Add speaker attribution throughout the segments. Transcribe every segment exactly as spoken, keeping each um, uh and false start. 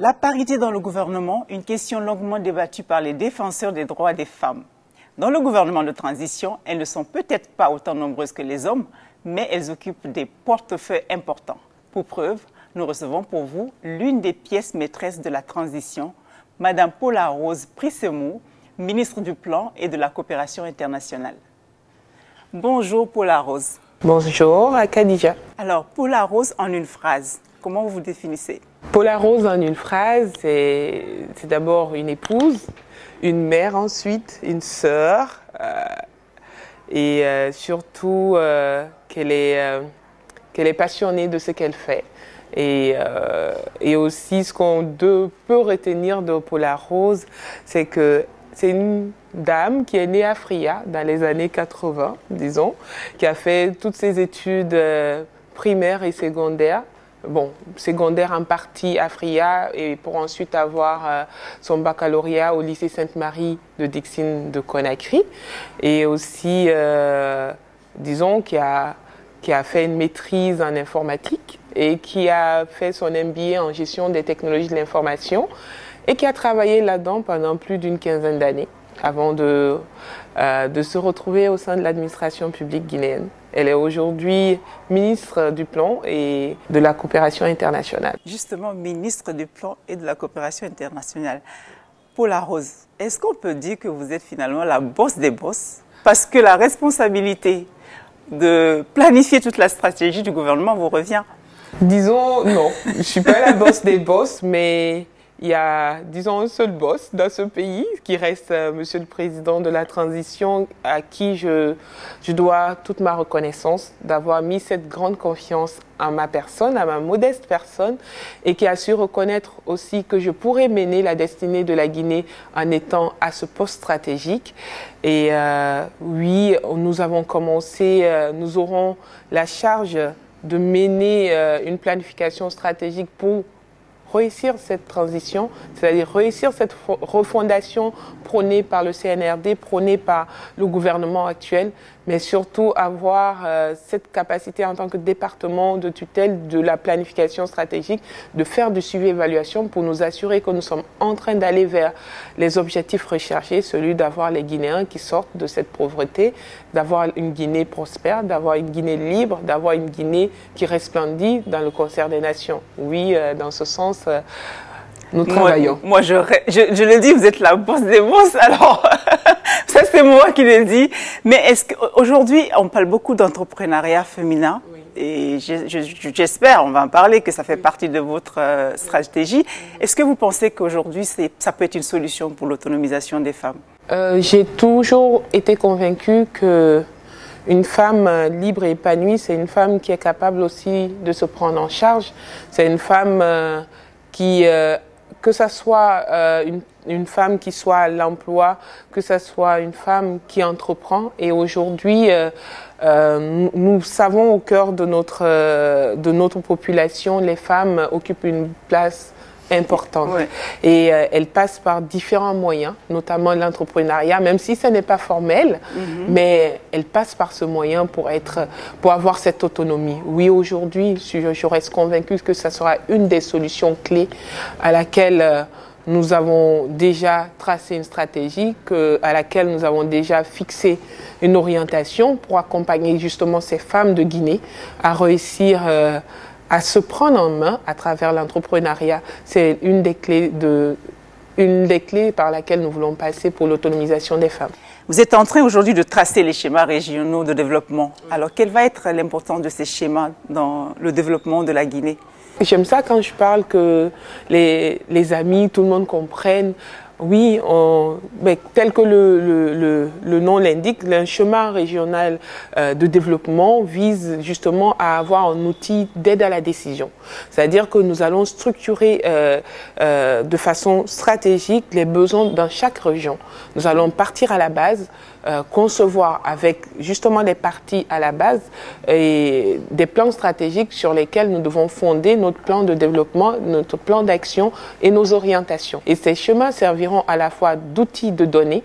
Speaker 1: La parité dans le gouvernement, une question longuement débattue par les défenseurs des droits des femmes. Dans le gouvernement de transition, elles ne sont peut-être pas autant nombreuses que les hommes, mais elles occupent des portefeuilles importants. Pour preuve, nous recevons pour vous l'une des pièces maîtresses de la transition, Madame Paula Rose Prissemou, ministre du Plan et de la Coopération internationale. Bonjour Paula Rose.
Speaker 2: Bonjour Khadija.
Speaker 1: Alors, Paula Rose en une phrase, comment vous vous définissez?
Speaker 2: Paula Rose en une phrase, c'est d'abord une épouse, une mère ensuite, une sœur, euh, et euh, surtout euh, qu'elle est, euh, qu'elle est passionnée de ce qu'elle fait. Et, euh, et aussi, ce qu'on peut retenir de Paula Rose, c'est que c'est une dame qui est née à Fria dans les années quatre-vingt, disons, qui a fait toutes ses études euh, primaires et secondaires. Bon, secondaire en partie à Fria et pour ensuite avoir euh, son baccalauréat au lycée Sainte-Marie de Dixine de Conakry. Et aussi, euh, disons, qui a, qui a fait une maîtrise en informatique et qui a fait son M B A en gestion des technologies de l'information et qui a travaillé là-dedans pendant plus d'une quinzaine d'années avant de, euh, de se retrouver au sein de l'administration publique guinéenne. Elle est aujourd'hui ministre du Plan et de la Coopération internationale.
Speaker 1: Justement, ministre du Plan et de la Coopération internationale. Paula Rose, est-ce qu'on peut dire que vous êtes finalement la boss des boss? Parce que la responsabilité de planifier toute la stratégie du gouvernement vous revient.
Speaker 2: Disons, non, je ne suis pas la boss des boss, mais il y a, disons, un seul boss dans ce pays qui reste euh, Monsieur le Président de la Transition, à qui je, je dois toute ma reconnaissance d'avoir mis cette grande confiance en ma personne, à ma modeste personne, et qui a su reconnaître aussi que je pourrais mener la destinée de la Guinée en étant à ce poste stratégique. Et euh, oui, nous avons commencé, euh, nous aurons la charge de mener euh, une planification stratégique pour réussir cette transition, c'est-à-dire réussir cette refondation prônée par le C N R D, prônée par le gouvernement actuel, mais surtout avoir euh, cette capacité en tant que département de tutelle de la planification stratégique, de faire du suivi-évaluation pour nous assurer que nous sommes en train d'aller vers les objectifs recherchés, celui d'avoir les Guinéens qui sortent de cette pauvreté, d'avoir une Guinée prospère, d'avoir une Guinée libre, d'avoir une Guinée qui resplendit dans le concert des nations. Oui, euh, dans ce sens, euh, nous travaillons.
Speaker 1: Moi, moi je, je, je le dis, vous êtes la boss des boss, alors ça c'est moi qui le dis. Mais est-ce qu'aujourd'hui, on parle beaucoup d'entrepreneuriat féminin, oui. Et j'espère, on va en parler, que ça fait oui. partie de votre euh, stratégie. Oui. Est-ce que vous pensez qu'aujourd'hui, ça peut être une solution pour l'autonomisation des femmes?
Speaker 2: euh, J'ai toujours été convaincue que une femme libre et épanouie, c'est une femme qui est capable aussi de se prendre en charge. C'est une femme euh, qui, euh, que ce soit euh, une, une femme qui soit à l'emploi, que ce soit une femme qui entreprend. Et aujourd'hui, euh, euh, nous, nous savons au cœur de notre, euh, de notre population, les femmes occupent une place importante. Ouais. Et euh, elle passe par différents moyens, notamment l'entrepreneuriat, même si ce n'est pas formel, mm-hmm. mais elle passe par ce moyen pour, être, pour avoir cette autonomie. Oui, aujourd'hui, je, je reste convaincue que ça sera une des solutions clés à laquelle euh, nous avons déjà tracé une stratégie, que, à laquelle nous avons déjà fixé une orientation pour accompagner justement ces femmes de Guinée à réussir euh, à se prendre en main à travers l'entrepreneuriat. C'est une des clés de, une des clés par laquelle nous voulons passer pour l'autonomisation des femmes.
Speaker 1: Vous êtes en train aujourd'hui de tracer les schémas régionaux de développement. Alors, quelle va être l'importance de ces schémas dans le développement de la Guinée?
Speaker 2: J'aime ça quand je parle que les, les amis, tout le monde comprenne. Oui, on, mais tel que le, le, le, le nom l'indique, le chemin régional euh, de développement vise justement à avoir un outil d'aide à la décision. C'est-à-dire que nous allons structurer euh, euh, de façon stratégique les besoins dans chaque région. Nous allons partir à la base, euh, concevoir avec justement les parties à la base et des plans stratégiques sur lesquels nous devons fonder notre plan de développement, notre plan d'action et nos orientations. Et ces chemins serviront à la fois d'outils de données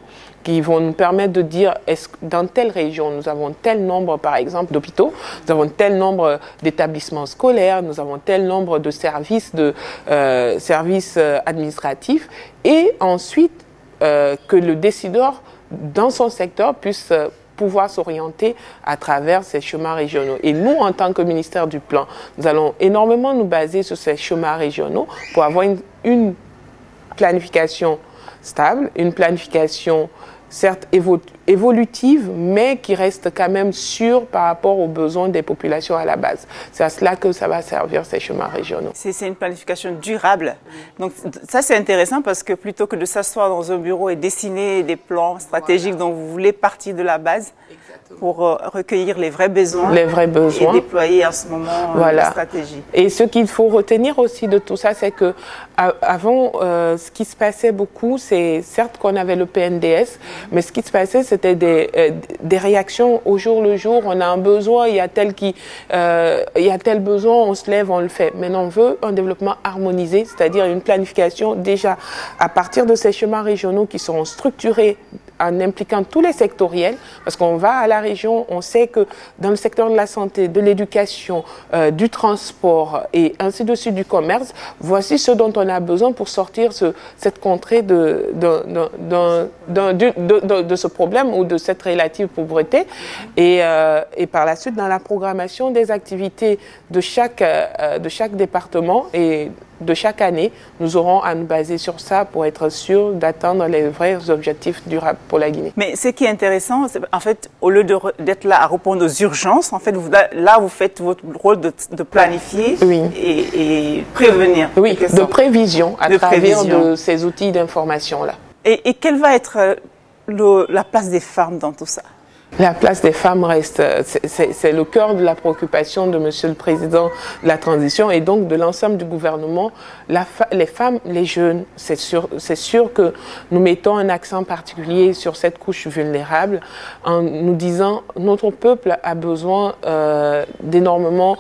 Speaker 2: qui vont nous permettre de dire est-ce que dans telle région nous avons tel nombre par exemple d'hôpitaux, nous avons tel nombre d'établissements scolaires, nous avons tel nombre de services, de, euh, services euh, administratifs et ensuite euh, que le décideur dans son secteur puisse euh, pouvoir s'orienter à travers ces chemins régionaux. Et nous, en tant que ministère du Plan, nous allons énormément nous baser sur ces chemins régionaux pour avoir une, une planification stable, une planification certes évo évolutive, mais qui reste quand même sûre par rapport aux besoins des populations à la base. C'est à cela que ça va servir ces chemins régionaux.
Speaker 1: C'est une planification durable. Donc ça c'est intéressant parce que plutôt que de s'asseoir dans un bureau et dessiner des plans stratégiques voilà. dont vous voulez partir de la base, pour euh, recueillir les vrais besoins,
Speaker 2: les vrais besoins.
Speaker 1: Et déployer en ce moment
Speaker 2: voilà.
Speaker 1: la stratégie.
Speaker 2: Et ce qu'il faut retenir aussi de tout ça, c'est que avant, euh, ce qui se passait beaucoup, c'est certes qu'on avait le P N D S, mais ce qui se passait, c'était des, euh, des réactions au jour le jour. On a un besoin, il y a tel qui, euh, il y a tel besoin, on se lève, on le fait. Maintenant, on veut un développement harmonisé, c'est-à-dire une planification déjà à partir de ces chemins régionaux qui seront structurés en impliquant tous les sectoriels, parce qu'on va à la région, on sait que dans le secteur de la santé, de l'éducation, euh, du transport et ainsi de suite du commerce, voici ce dont on a besoin pour sortir ce, cette contrée de, de, de, de, de, de, de, de ce problème ou de cette relative pauvreté. Et, euh, et par la suite, dans la programmation des activités de chaque, euh, de chaque département et de chaque année, nous aurons à nous baser sur ça pour être sûr d'atteindre les vrais objectifs durables pour la Guinée.
Speaker 1: Mais ce qui est intéressant, c'est en fait, au lieu d'être là à répondre aux urgences, en fait, vous, là, vous faites votre rôle de, de planifier
Speaker 2: oui.
Speaker 1: et, et prévenir.
Speaker 2: Oui, de prévision à
Speaker 1: de
Speaker 2: travers
Speaker 1: prévision.
Speaker 2: de ces outils d'information-là.
Speaker 1: Et, et quelle va être le, la place des femmes dans tout ça?
Speaker 2: La place des femmes reste, c'est le cœur de la préoccupation de Monsieur le Président de la transition et donc de l'ensemble du gouvernement. La, les femmes, les jeunes, c'est sûr, c'est sûr que nous mettons un accent particulier sur cette couche vulnérable en nous disant notre peuple a besoin euh, d'énormément,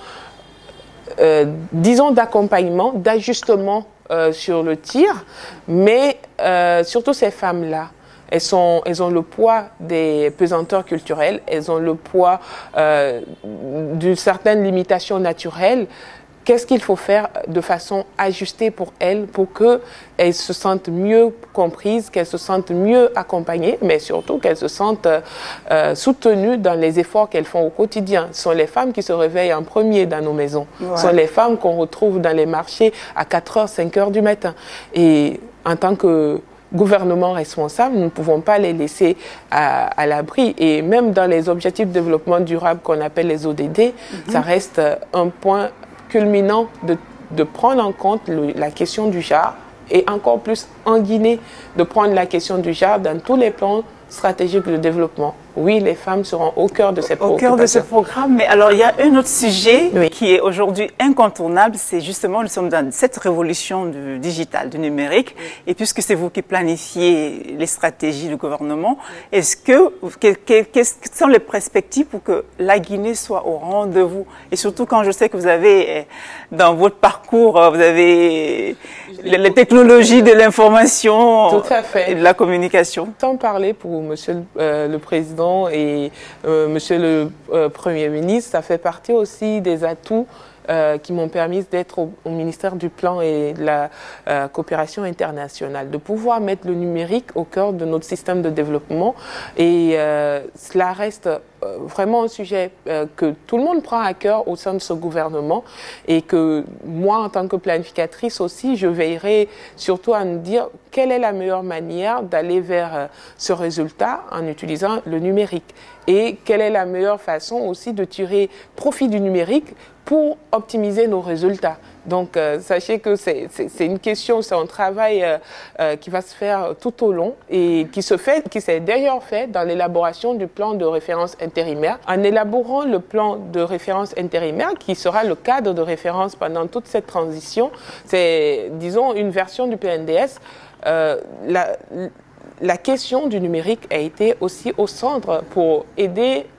Speaker 2: euh, disons, d'accompagnement, d'ajustement euh, sur le tir, mais euh, surtout ces femmes-là. Elles, sont, elles ont le poids des pesanteurs culturelles, elles ont le poids euh, d'une certaine limitation naturelle. Qu'est-ce qu'il faut faire de façon ajustée pour elles, pour qu'elles se sentent mieux comprises, qu'elles se sentent mieux accompagnées, mais surtout qu'elles se sentent euh, soutenues dans les efforts qu'elles font au quotidien. Ce sont les femmes qui se réveillent en premier dans nos maisons. Ouais. Ce sont les femmes qu'on retrouve dans les marchés à quatre heures, cinq heures du matin. Et en tant que gouvernement responsable, nous ne pouvons pas les laisser à, à l'abri. Et même dans les objectifs de développement durable qu'on appelle les O D D, mm-hmm. ça reste un point culminant de, de prendre en compte le, la question du genre et encore plus en Guinée, de prendre la question du genre dans tous les plans stratégiques de développement. Oui, les femmes seront au cœur de ces
Speaker 1: Au cœur de ce programme. Mais alors, il y a un autre sujet oui. qui est aujourd'hui incontournable. C'est justement, nous sommes dans cette révolution du digital, du numérique. Oui. Et puisque c'est vous qui planifiez les stratégies du gouvernement, oui. est-ce que, quelles que, que sont les perspectives pour que la Guinée soit au rendez-vous? Et surtout quand je sais que vous avez, dans votre parcours, vous avez les, les technologies de l'information et de la communication.
Speaker 2: Sans parler pour Monsieur euh, le Président et euh, Monsieur le euh, Premier ministre, ça fait partie aussi des atouts euh, qui m'ont permis d'être au, au ministère du Plan et de la euh, coopération internationale, de pouvoir mettre le numérique au cœur de notre système de développement. Et euh, cela reste euh, vraiment un sujet euh, que tout le monde prend à cœur au sein de ce gouvernement et que moi, en tant que planificatrice aussi, je veillerai surtout à nous dire quelle est la meilleure manière d'aller vers euh, ce résultat en utilisant le numérique et quelle est la meilleure façon aussi de tirer profit du numérique pour optimiser nos résultats. Donc, euh, sachez que c'est une question, c'est un travail euh, euh, qui va se faire tout au long et qui se fait, qui s'est d'ailleurs fait dans l'élaboration du plan de référence intérimaire. En élaborant le plan de référence intérimaire, qui sera le cadre de référence pendant toute cette transition, c'est, disons, une version du P N D S. Euh, la, la question du numérique a été aussi au centre pour aider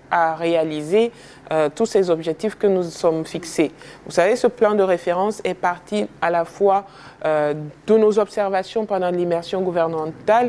Speaker 2: à réaliser euh, tous ces objectifs que nous sommes fixés. Vous savez, ce plan de référence est parti à la fois euh, de nos observations pendant l'immersion gouvernementale,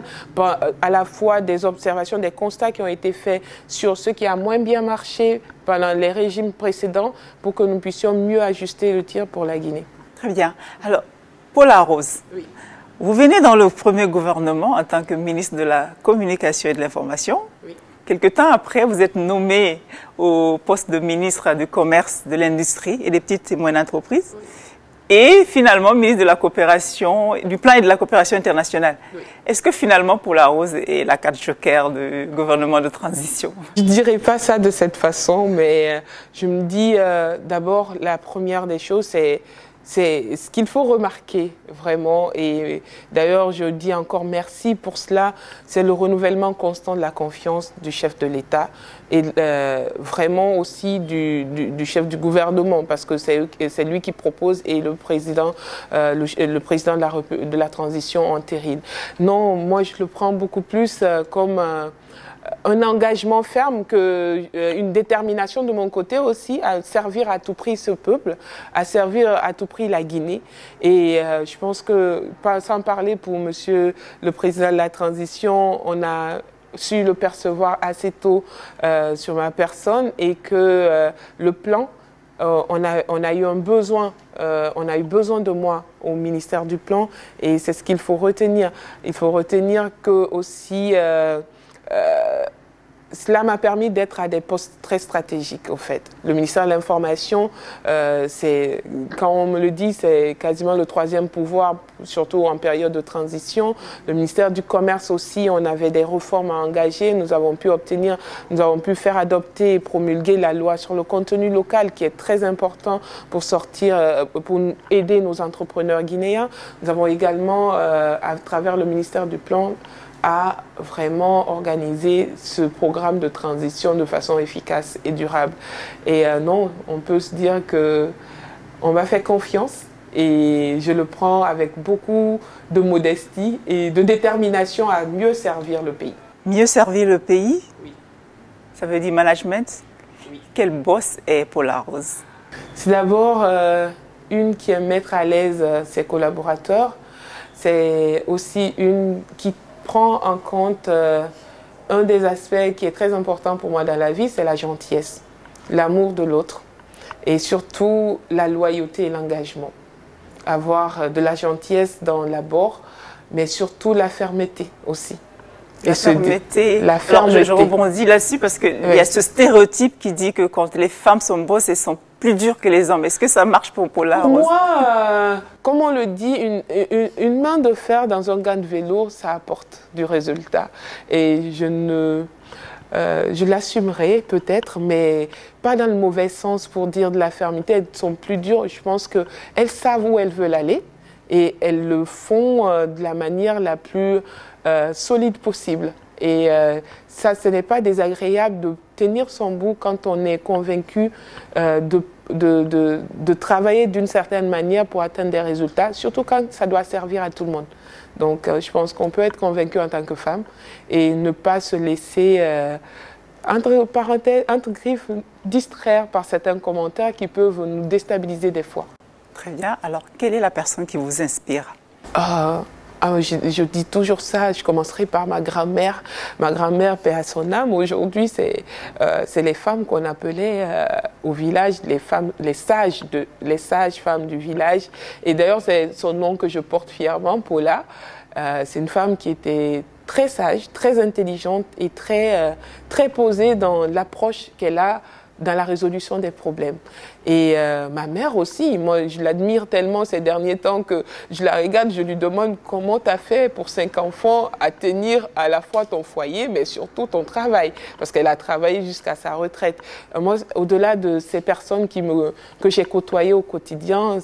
Speaker 2: à la fois des observations, des constats qui ont été faits sur ce qui a moins bien marché pendant les régimes précédents pour que nous puissions mieux ajuster le tir pour la Guinée.
Speaker 1: Très bien. Alors, Paula Rose, oui. Vous venez dans le premier gouvernement en tant que ministre de la Communication et de l'Information. Oui. Quelque temps après, vous êtes nommé au poste de ministre du Commerce, de l'Industrie et des petites et moyennes entreprises. Oui. Et finalement, ministre de la Coopération, du Plan et de la Coopération internationale. Oui. Est-ce que finalement, Paula Rose est la carte joker du gouvernement de transition?
Speaker 2: Je ne dirais pas ça de cette façon, mais je me dis euh, d'abord, la première des choses, c'est C'est ce qu'il faut remarquer vraiment, et d'ailleurs je dis encore merci pour cela, c'est le renouvellement constant de la confiance du chef de l'État et euh, vraiment aussi du, du, du chef du gouvernement, parce que c'est lui qui propose et le président, euh, le, le président de la, de la transition entérine. Non, moi je le prends beaucoup plus euh, comme euh, un engagement ferme, que, euh, une détermination de mon côté aussi à servir à tout prix ce peuple, à servir à tout prix la Guinée. Et euh, je pense que, sans parler pour monsieur le président de la transition, on a su le percevoir assez tôt euh, sur ma personne, et que euh, le plan, euh, on, a, on a eu un besoin, euh, on a eu besoin de moi au ministère du Plan, et c'est ce qu'il faut retenir. Il faut retenir que aussi euh, Euh, cela m'a permis d'être à des postes très stratégiques, au fait. Le ministère de l'Information, euh, c'est, quand on me le dit, c'est quasiment le troisième pouvoir, surtout en période de transition. Le ministère du Commerce aussi, on avait des réformes à engager. Nous avons pu obtenir, nous avons pu faire adopter et promulguer la loi sur le contenu local, qui est très important pour sortir, pour aider nos entrepreneurs guinéens. Nous avons également, euh, à travers le ministère du Plan, à vraiment organiser ce programme de transition de façon efficace et durable. Et euh, non, on peut se dire que on m'a fait confiance, et je le prends avec beaucoup de modestie et de détermination à mieux servir le pays.
Speaker 1: Mieux servir le pays?
Speaker 2: Oui.
Speaker 1: Ça veut dire management?
Speaker 2: Oui.
Speaker 1: Quel boss est Paula Rose?
Speaker 2: C'est d'abord euh, une qui aime mettre à l'aise euh, ses collaborateurs. C'est aussi une qui prend en compte euh, un des aspects qui est très important pour moi dans la vie, c'est la gentillesse, l'amour de l'autre, et surtout la loyauté et l'engagement. Avoir de la gentillesse dans l'abord, mais surtout la fermeté aussi.
Speaker 1: La fermeté.
Speaker 2: La fermeté.
Speaker 1: Alors, je, je rebondis là-dessus parce qu'il oui. y a ce stéréotype qui dit que quand les femmes sont bosses, elles sont plus dures que les hommes. Est-ce que ça marche pour Paula Rose?
Speaker 2: Moi, euh, comme on le dit, une, une, une main de fer dans un gant de vélo, ça apporte du résultat. Et je ne... Euh, je l'assumerai peut-être, mais pas dans le mauvais sens pour dire de la fermeté. Elles sont plus dures. Je pense qu'elles savent où elles veulent aller, et elles le font euh, de la manière la plus euh, solide possible. Et euh, ça, ce n'est pas désagréable de tenir son bout quand on est convaincu euh, de, de, de, de travailler d'une certaine manière pour atteindre des résultats, surtout quand ça doit servir à tout le monde. Donc, euh, je pense qu'on peut être convaincu en tant que femme et ne pas se laisser, euh, entre parenthèses, entre griffes, distraire par certains commentaires qui peuvent nous déstabiliser des fois.
Speaker 1: Très bien. Alors, quelle est la personne qui vous inspire?
Speaker 2: euh, Ah, je, je dis toujours ça, je commencerai par ma grand-mère. Ma grand-mère, paix à son âme, aujourd'hui, c'est euh, les femmes qu'on appelait euh, au village, les femmes, les sages, de, les sages femmes du village. Et d'ailleurs, c'est son nom que je porte fièrement, Paula. Euh, c'est une femme qui était très sage, très intelligente et très, euh, très posée dans l'approche qu'elle a dans la résolution des problèmes. Et euh, ma mère aussi, moi je l'admire tellement ces derniers temps que je la regarde, je lui demande comment tu as fait pour cinq enfants à tenir à la fois ton foyer mais surtout ton travail, parce qu'elle a travaillé jusqu'à sa retraite. Euh, moi, au-delà de ces personnes qui me, que j'ai côtoyées au quotidien,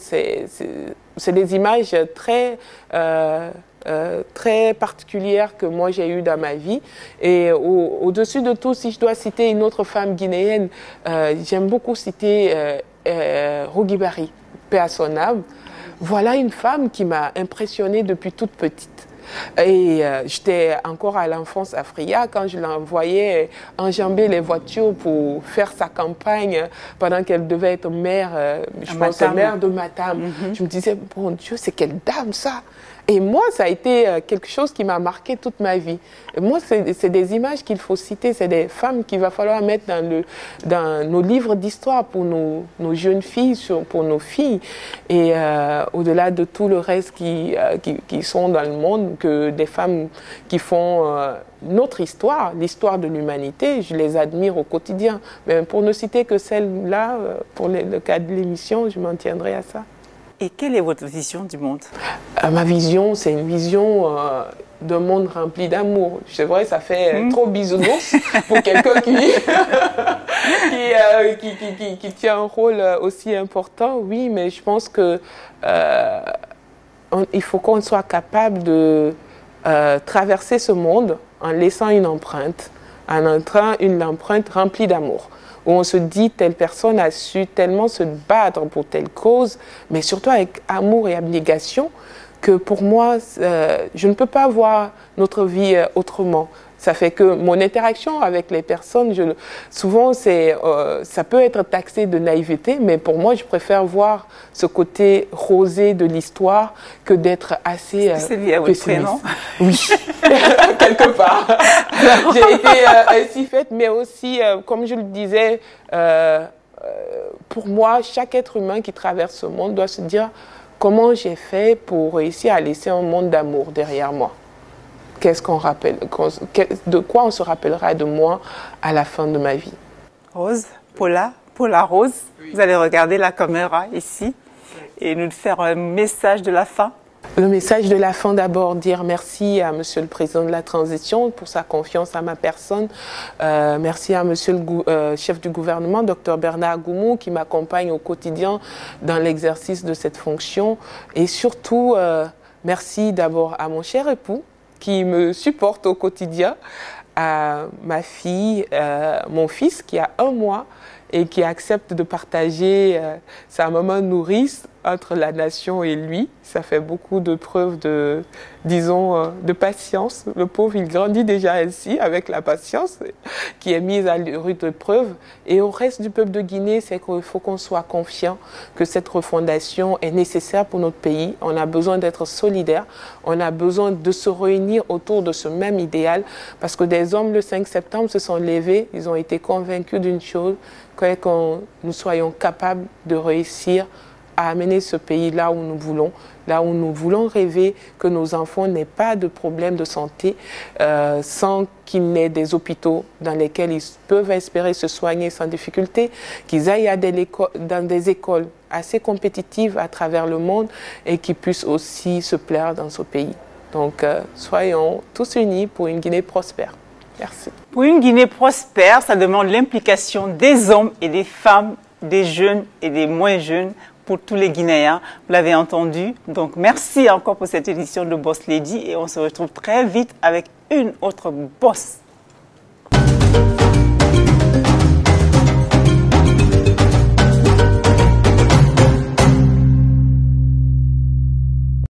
Speaker 2: c'est des images très... Euh, Euh, très particulière que moi j'ai eue dans ma vie. Et au-dessus au de tout, si je dois citer une autre femme guinéenne, euh, j'aime beaucoup citer euh, euh, Rougui Bari, paix à son âme. Voilà une femme qui m'a impressionnée depuis toute petite. Et euh, j'étais encore à l'enfance Africa quand je l'envoyais enjamber les voitures pour faire sa campagne pendant qu'elle devait être mère, euh, je pense, mère de Matam. Mm-hmm. Je me disais, bon Dieu, c'est quelle dame ça! Et moi, ça a été quelque chose qui m'a marqué toute ma vie. Et moi, c'est des images qu'il faut citer, c'est des femmes qu'il va falloir mettre dans, le, dans nos livres d'histoire pour nos, nos jeunes filles, pour nos filles. Et euh, au-delà de tout le reste qui, euh, qui, qui sont dans le monde, que des femmes qui font euh, notre histoire, l'histoire de l'humanité, je les admire au quotidien. Mais pour ne citer que celle-là, pour le, le cas de l'émission, je m'en tiendrai à ça.
Speaker 1: Et quelle est votre vision du monde?
Speaker 2: euh, Ma vision, c'est une vision euh, d'un monde rempli d'amour. C'est vrai, ça fait mmh. trop bisounours pour quelqu'un qui, qui, euh, qui, qui, qui, qui tient un rôle aussi important. Oui, mais je pense que euh, on, il faut qu'on soit capable de euh, traverser ce monde en laissant une empreinte, en entrant une empreinte remplie d'amour, où on se dit telle personne a su tellement se battre pour telle cause, mais surtout avec amour et abnégation, que pour moi, euh, je ne peux pas voir notre vie euh, autrement. Ça fait que mon interaction avec les personnes, je, souvent, c'est, euh, ça peut être taxé de naïveté, mais pour moi, je préfère voir ce côté rosé de l'histoire que d'être assez euh,
Speaker 1: c'est lié à votre prénom?
Speaker 2: Oui, quelque part. J'ai été euh, ainsi faite, mais aussi, euh, comme je le disais, euh, euh, pour moi, chaque être humain qui traverse ce monde doit se dire comment j'ai fait pour réussir à laisser un monde d'amour derrière moi. Qu'est-ce qu'on rappelle, de quoi on se rappellera de moi à la fin de ma vie.
Speaker 1: Rose, Paula, Paula Rose, oui. Vous allez regarder la caméra ici et nous faire un message de la fin.
Speaker 2: Le message de la fin, d'abord dire merci à Monsieur le Président de la Transition pour sa confiance à ma personne. Euh, merci à Monsieur le euh, chef du gouvernement, docteur Bernard Goumou, qui m'accompagne au quotidien dans l'exercice de cette fonction. Et surtout, euh, merci d'abord à mon cher époux, qui me supporte au quotidien, à ma fille, euh, mon fils qui a un mois et qui accepte de partager euh, sa maman nourrice entre la nation et lui. Ça fait beaucoup de preuves de, disons, euh, de patience. Le pauvre, il grandit déjà ainsi avec la patience qui est mise à rude épreuve. Et au reste du peuple de Guinée, c'est qu'il faut qu'on soit confiant que cette refondation est nécessaire pour notre pays. On a besoin d'être solidaires. On a besoin de se réunir autour de ce même idéal parce que des hommes, le cinq septembre, se sont levés. Ils ont été convaincus d'une chose, que nous soyons capables de réussir à amener ce pays là où nous voulons, là où nous voulons rêver, que nos enfants n'aient pas de problèmes de santé, euh, sans qu'il n'ait des hôpitaux dans lesquels ils peuvent espérer se soigner sans difficulté, qu'ils aillent à des dans des écoles assez compétitives à travers le monde et qu'ils puissent aussi se plaire dans ce pays. Donc, euh, soyons tous unis pour une Guinée prospère. Merci.
Speaker 1: Pour une Guinée prospère, ça demande l'implication des hommes et des femmes, des jeunes et des moins jeunes, pour tous les Guinéens. Vous l'avez entendu. Donc, merci encore pour cette édition de Boss Lady et on se retrouve très vite avec une autre boss.